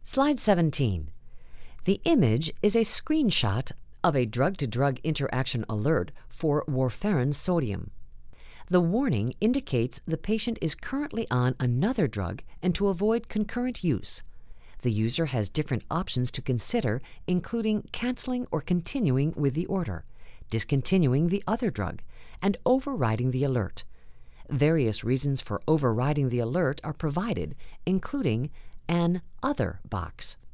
Slide 17. The image is a screenshot of a drug-to-drug interaction alert for warfarin sodium. The warning indicates the patient is currently on another drug and to avoid concurrent use. The user has different options to consider, including canceling or continuing with the order, discontinuing the other drug, and overriding the alert. Various reasons for overriding the alert are provided, including an Other box.